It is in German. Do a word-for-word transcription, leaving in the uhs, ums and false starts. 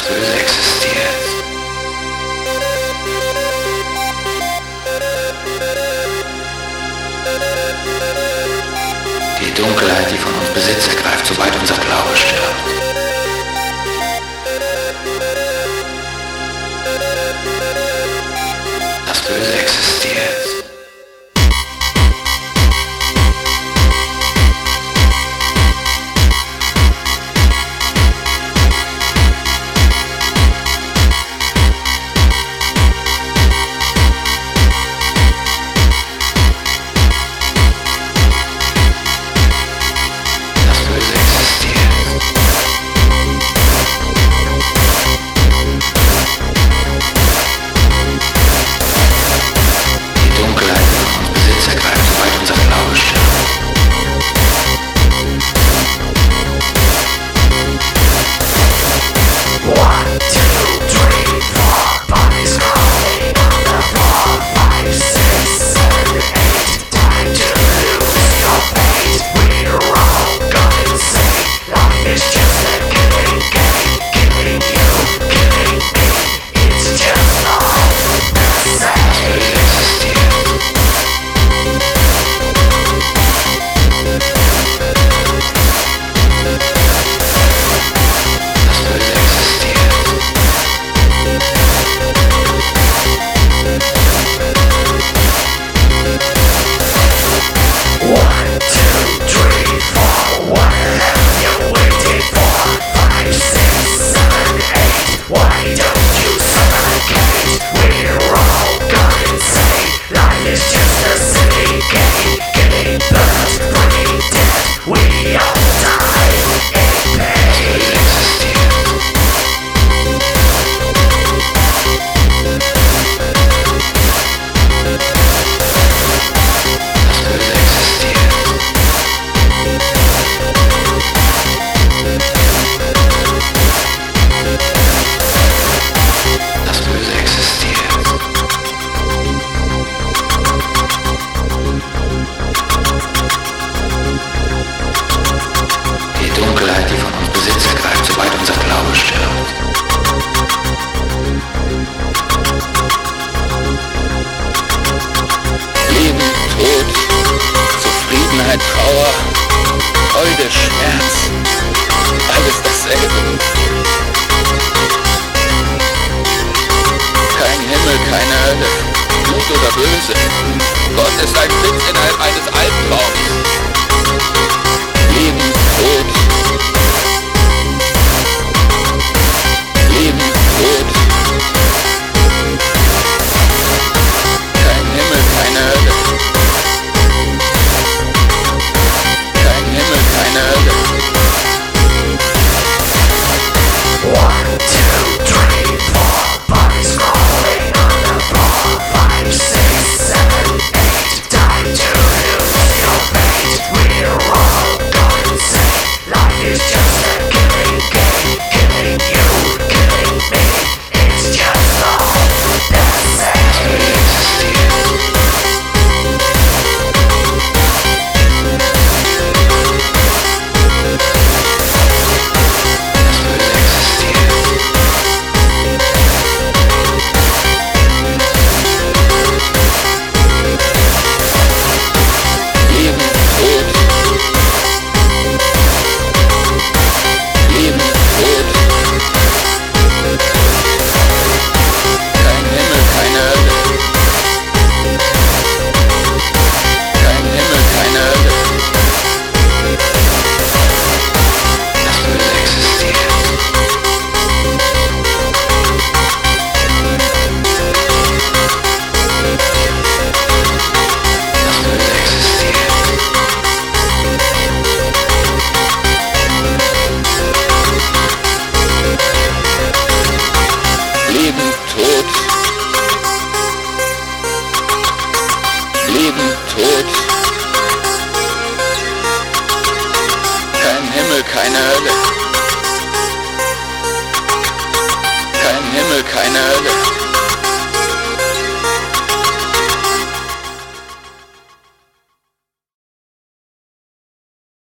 Böse existiert. Die Dunkelheit, die von uns Besitz ergreift, sobald unser Glaube stirbt. Das Böse existiert. Trauer, Freude, Schmerz, alles dasselbe. Kein Himmel, keine Hölle, gut oder böse. Gott ist ein Blitz innerhalb eines Albtraums. Leben, Tod. Leben, Tod. Kein Himmel, keine Hölle. Keine Hölle. One, two, three, four, bodies crawling on the floor. Five, six, seven, eight, time to lose your fate. We're all going insane. Life is just a killing game. Killing you, killing me. It's just all the same. Tod. Kein Himmel, keine Hölle.